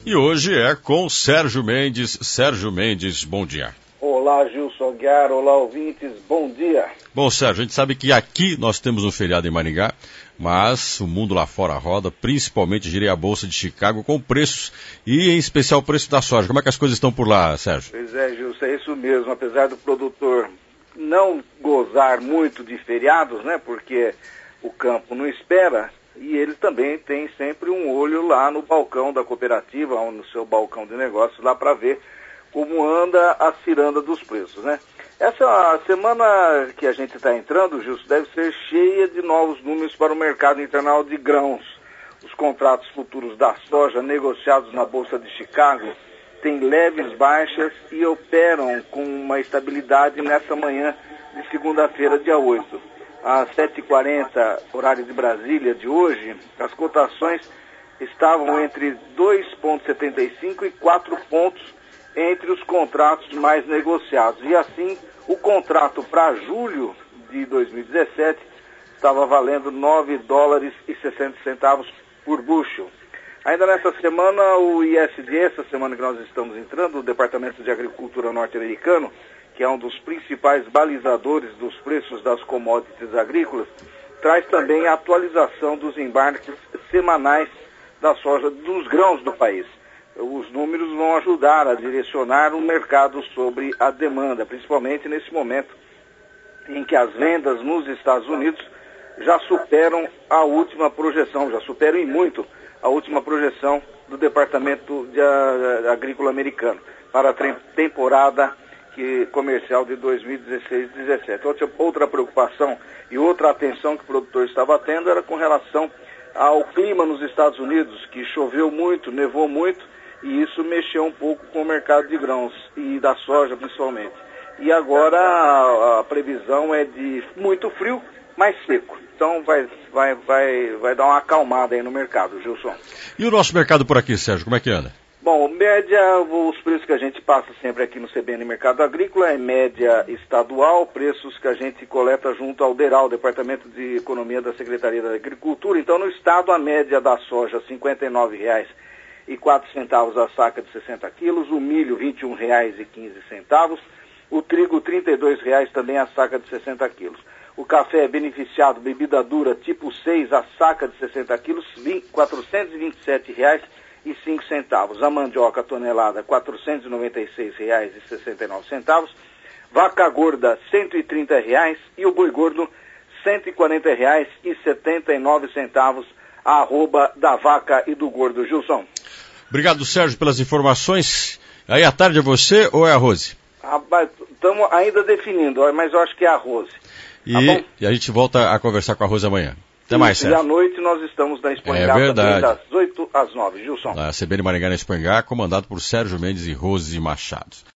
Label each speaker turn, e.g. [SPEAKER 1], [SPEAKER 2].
[SPEAKER 1] E hoje é com Sérgio Mendes. Sérgio Mendes, bom dia.
[SPEAKER 2] Olá, Gilson Aguiar, olá, ouvintes, bom dia.
[SPEAKER 1] Bom, Sérgio, a gente sabe que aqui nós temos um feriado em Maringá, mas o mundo lá fora roda, principalmente girei a Bolsa de Chicago com preços, e em especial o preço da soja. Como é que as coisas estão por lá, Sérgio?
[SPEAKER 2] Pois é, Gilson, é isso mesmo. Apesar do produtor não gozar muito de feriados, né, porque o campo não espera, e ele também tem sempre um olho lá no balcão da cooperativa, ou no seu balcão de negócios, lá para ver como anda a ciranda dos preços, né? Essa semana que a gente está entrando, Gilson, deve ser cheia de novos números para o mercado internacional de grãos. Os contratos futuros da soja negociados na Bolsa de Chicago têm leves baixas e operam com uma estabilidade nessa manhã de segunda-feira, dia 8. Às 7h40, horário de Brasília de hoje, as cotações estavam entre 2,75 e 4 pontos entre os contratos mais negociados. E assim, o contrato para julho de 2017 estava valendo $9,60 por bushel. Ainda nessa semana, o ISD, essa semana que nós estamos entrando, o Departamento de Agricultura norte-americano, que é um dos principais balizadores dos preços das commodities agrícolas, traz também a atualização dos embarques semanais da soja, dos grãos do país. Os números vão ajudar a direcionar o mercado sobre a demanda, principalmente nesse momento em que as vendas nos Estados Unidos já superam a última projeção, já superam em muito a última projeção do Departamento Agrícola americano para a temporada comercial de 2016-17. Outra preocupação e outra atenção que o produtor estava tendo era com relação ao clima nos Estados Unidos, que choveu muito, nevou muito, e isso mexeu um pouco com o mercado de grãos e da soja principalmente. E agora a previsão é de muito frio, mas seco. Então vai dar uma acalmada aí no mercado, Gilson.
[SPEAKER 1] E o nosso mercado por aqui, Sérgio, como é que anda?
[SPEAKER 2] Bom, média, os preços que a gente passa sempre aqui no CBN Mercado Agrícola é média estadual, preços que a gente coleta junto ao DERAL, Departamento de Economia da Secretaria da Agricultura. Então, no estado, a média da soja, R$ 59,04 a saca de 60 quilos, o milho, R$ 21,15, o trigo, R$ 32,00 também a saca de 60 quilos. O café beneficiado, bebida dura, tipo 6, a saca de 60 quilos, R$ 427,05. A mandioca tonelada, R$ 496,69. Vaca gorda, R$ 130,00 e o boi gordo, R$ 140,79, a arroba da vaca e do gordo. Gilson.
[SPEAKER 1] Obrigado, Sérgio, pelas informações. Aí à tarde é você ou é a Rose?
[SPEAKER 2] Estamos ainda definindo, mas eu acho que é a Rose.
[SPEAKER 1] E a gente volta a conversar com a Rose amanhã. Até mais, Sérgio.
[SPEAKER 2] E à noite nós estamos na Espanhá também, das 8 às 9, Gilson.
[SPEAKER 1] Na CBN Maringá, na Espanhá, comandado por Sérgio Mendes e Rose Machado.